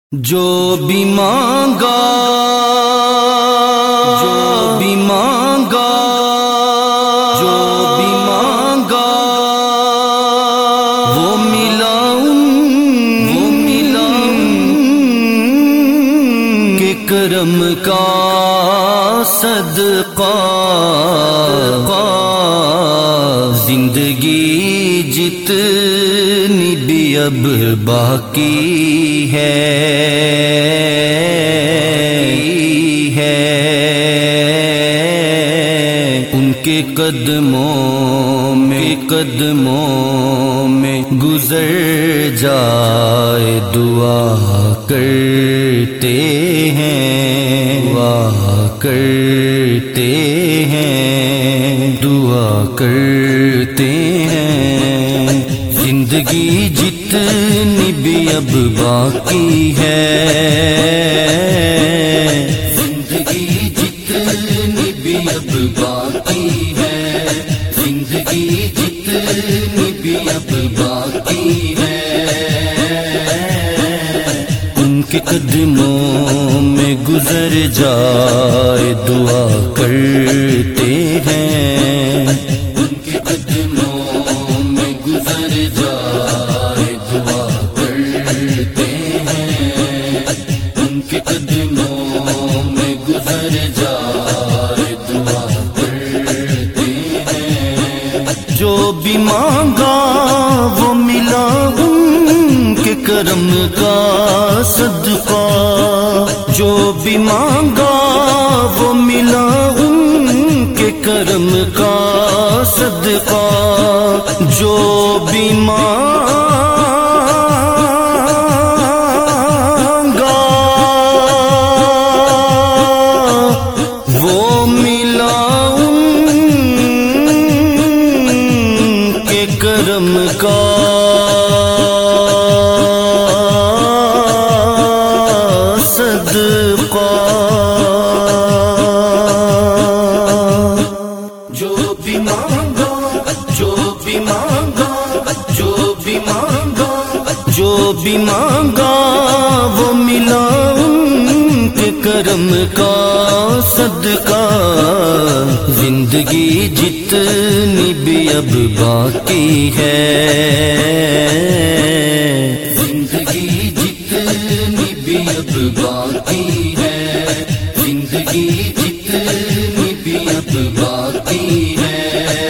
جو بھی مانگا جو بھی مانگا جو بھی مانگا وہ ملا کہ کرم کا صدقہ زندگی جتنی بھی اب باقی ہے ان کے قدموں میں گزر جائے دعا کرتے ہیں دعا کرتے ہیں زندگی جتنی بھی اب باقی ہے زندگی جتنی بھی اب باقی ہے زندگی جتنی بھی اب باقی ہے ان کے قدموں میں گزر جائے دعا کرتے ہیں ان کے قدموں میں گزر جائے دعا کرتے ہیں ان کے قدموں میں گزر جائے دعا کرتے ہیں جو بھی مانگا وہ ملا ان کے کرم کا صدقہ جو بھی مانگا وہ ملا ان کے کرم کا صدقہ جو بھی مانگا وہ ملا ان کے کرم کا صدقہ جو بھی مانگا جو بھی مانگا جو بھی مانگا جو بھی مانگا وہ ملا ان کے کرم کا صدقہ زندگی جتنی بھی اب باقی ہے زندگی جتنی بھی اب باقی ہے زندگی جتنی بھی اب باقی ہے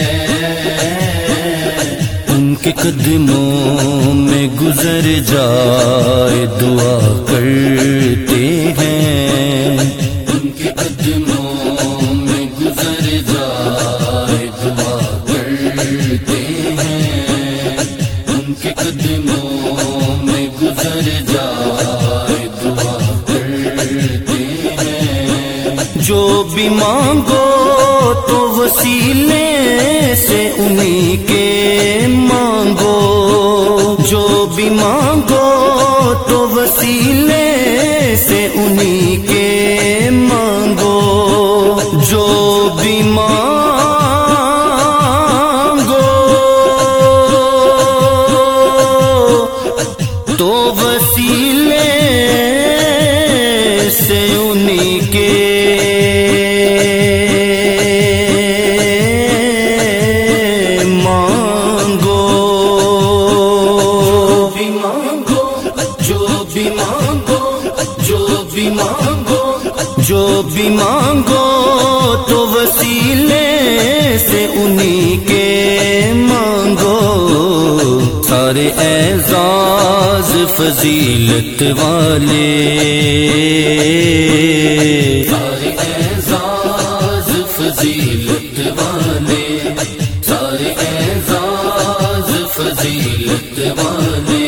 ان کے قدموں میں گزر جائے دعا کرتے ہیں ان کے قدموں میں گزر جائے دعا کرتے ہیں ان کے قدموں میں گزر جائے دعا کرتے ہیں جو بھی مانگو تو وسیلے سے انہی کے مانگو جو بھی مانگو تو وسیلے سے انہی کے مانگو جو بھی مانگو تو وسیلے سے انہی کے جو بھی مانگو تو وسیلے سے انہی کے مانگو سارے اعزاز فضیلت والے سارے اعزاز فضیلت والے سارے اعزاز فضیلت والے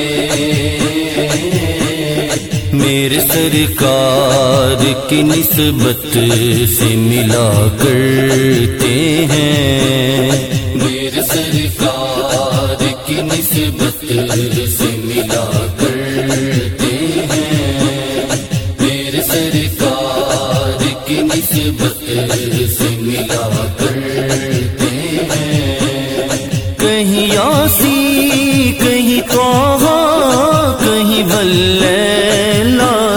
میرے سرکار کی نسبت سے ملا کرتے ہیں میرے سرکار کی نسبت سے ملا کرتے ہیں میرے سرکار کی نسبت سے ملا کرتے ہیں کہیں یاسی کہیں طه کہیں واللیل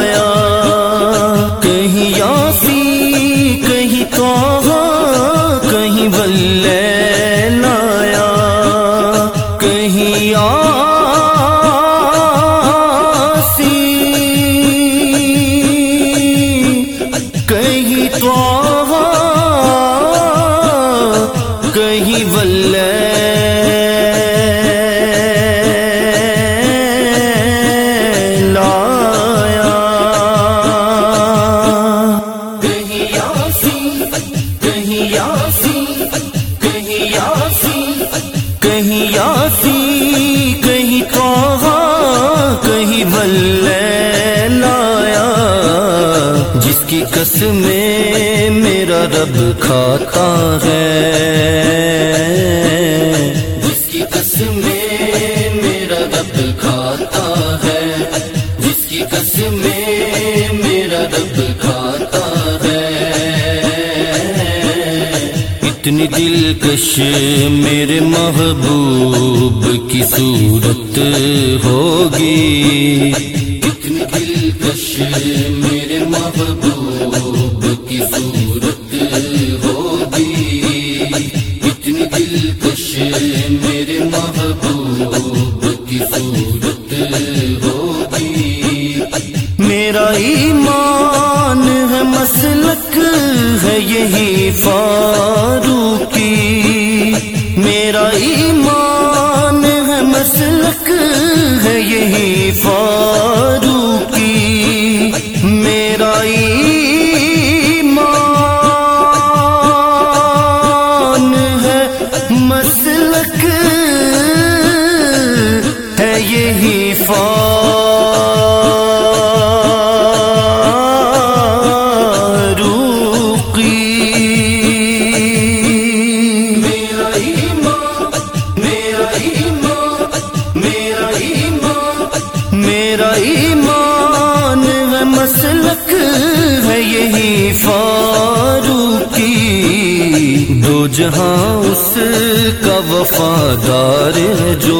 جس کی قسمیں میرا رب کھاتا ہے، جس کی قسمیں میرا رب کھاتا ہے، جس کی قسمیں میرا رب کھاتا ہے، اتنی دلکش میرے محبوب کی صورت ہوگی، اتنی دلکش میرے محبوب کی صورت ہوگی، اتنی دلکش میرے محبوب کی صورت ہوگی۔ میرا ایمان ہے مسلک ہے یہی فاروقی، میرا ایمان ہے مسلک ہے یہی فاروقی، میرا ایمان ہے مسلک ہے یہی میرا ایمان ہے مسلک ہے یہی فاروقی، دو جہاں اس کا وفادار ہے جو،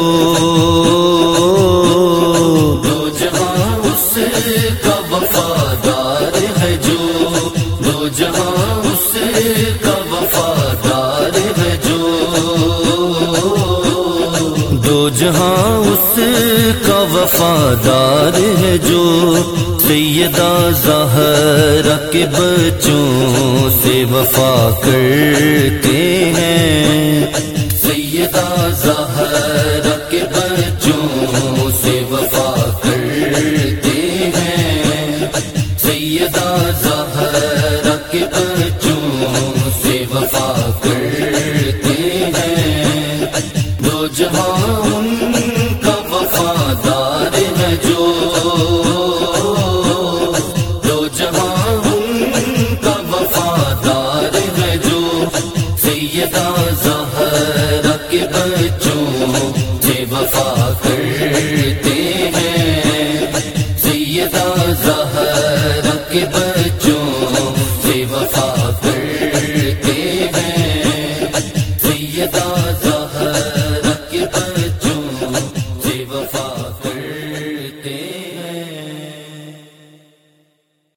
دو جہاں اس کا وفادار ہے جو، دو جہاں اس کا وفادار ہے جو، دو جہاں اس کا وفادار ہے جو، سیدہ زہرا کے بچوں سے وفا کرتے ہیں، سیدہ زہرا کے بچوں